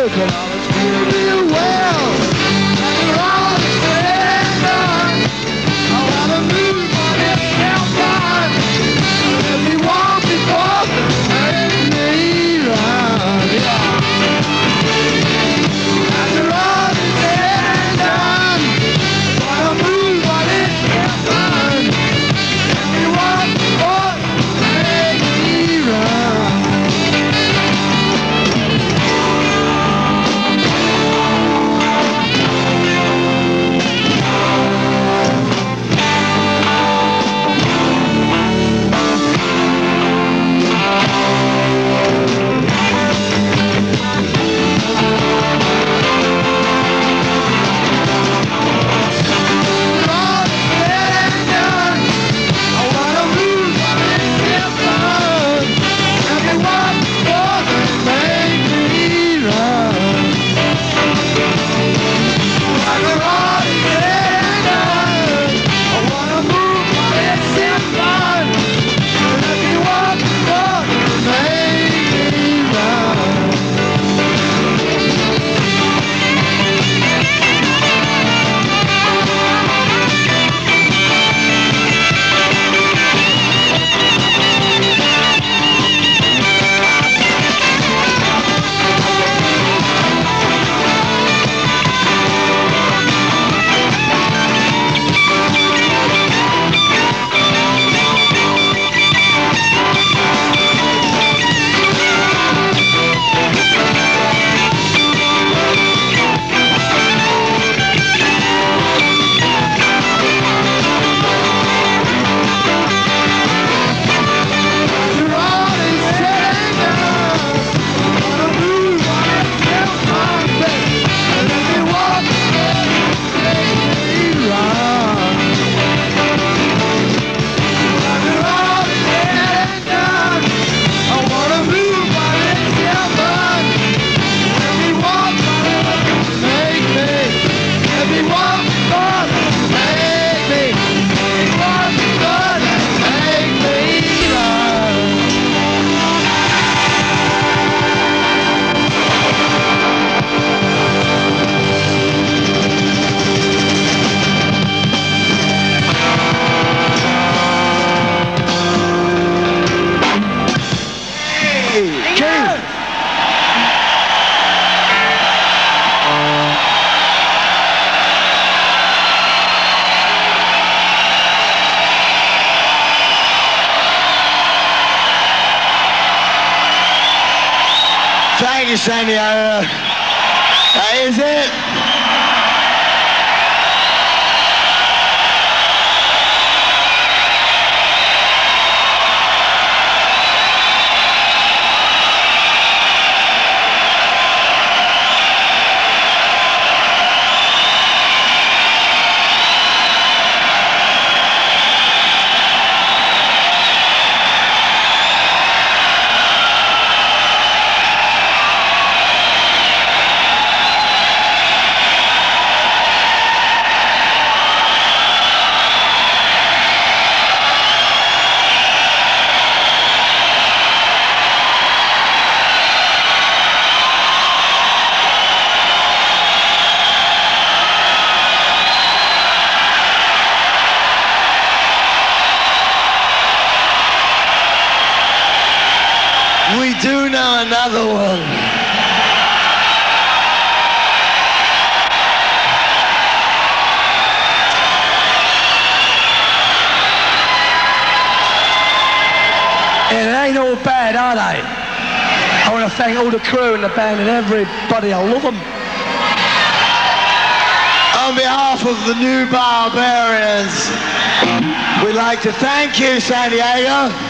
could always feel real well. After all is said and done, I wanna move on and help on. Everyone before them make me run. Yeah. After all is said and done, I wanna move on and help on. Everyone before them make me run. Thank you, San Diego. That is it. We do know another one. Yeah, they ain't all bad, are they? I want to thank all the crew and the band and everybody. I love them. On behalf of the New Barbarians, we'd like to thank you, San Diego.